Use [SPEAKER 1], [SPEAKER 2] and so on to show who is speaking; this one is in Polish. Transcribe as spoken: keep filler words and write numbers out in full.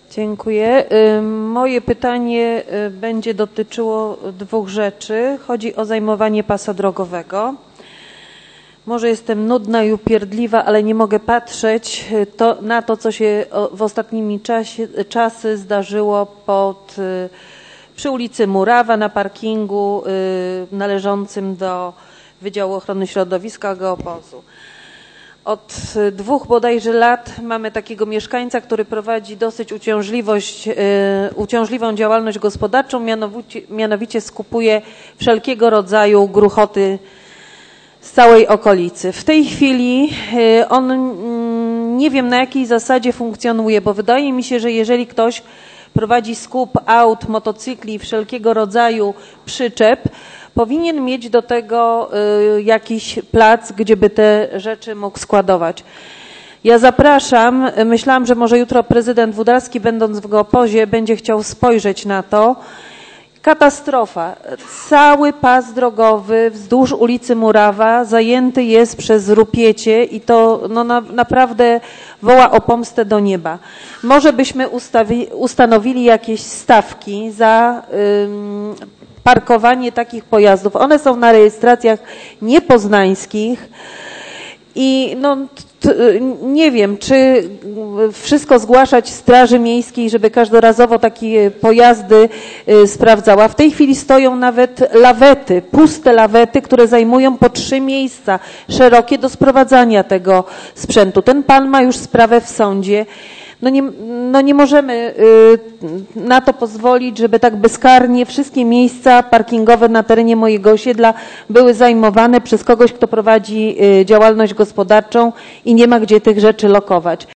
[SPEAKER 1] Dziękuję. Moje pytanie będzie dotyczyło dwóch rzeczy. Chodzi o zajmowanie pasa drogowego. Może jestem nudna i upierdliwa, ale nie mogę patrzeć to, na to, co się w ostatnimi czasie, czasy zdarzyło pod, przy ulicy Murawa na parkingu należącym do Wydziału Ochrony Środowiska Geopozu. Od dwóch bodajże lat mamy takiego mieszkańca, który prowadzi dosyć uciążliwość, yy, uciążliwą działalność gospodarczą, mianowicie, mianowicie skupuje wszelkiego rodzaju gruchoty z całej okolicy. W tej chwili yy, on yy, nie wiem na jakiej zasadzie funkcjonuje, bo wydaje mi się, że jeżeli ktoś prowadzi skup aut, motocykli, wszelkiego rodzaju przyczep, powinien mieć do tego y, jakiś plac, gdzie by te rzeczy mógł składować. Ja zapraszam, myślałam, że może jutro prezydent Wódarski, będąc w Geopozie, będzie chciał spojrzeć na to. Katastrofa. Cały pas drogowy wzdłuż ulicy Murawa zajęty jest przez rupiecie i to no, na, naprawdę woła o pomstę do nieba. Może byśmy ustawi, ustanowili jakieś stawki za ym, parkowanie takich pojazdów. One są na rejestracjach niepoznańskich i no, nie wiem, czy wszystko zgłaszać Straży Miejskiej, żeby każdorazowo takie pojazdy sprawdzała. W tej chwili stoją nawet lawety, puste lawety, które zajmują po trzy miejsca szerokie do sprowadzania tego sprzętu. Ten pan ma już sprawę w sądzie. No nie, no nie możemy y, na to pozwolić, żeby tak bezkarnie wszystkie miejsca parkingowe na terenie mojego osiedla były zajmowane przez kogoś, kto prowadzi y, działalność gospodarczą i nie ma gdzie tych rzeczy lokować.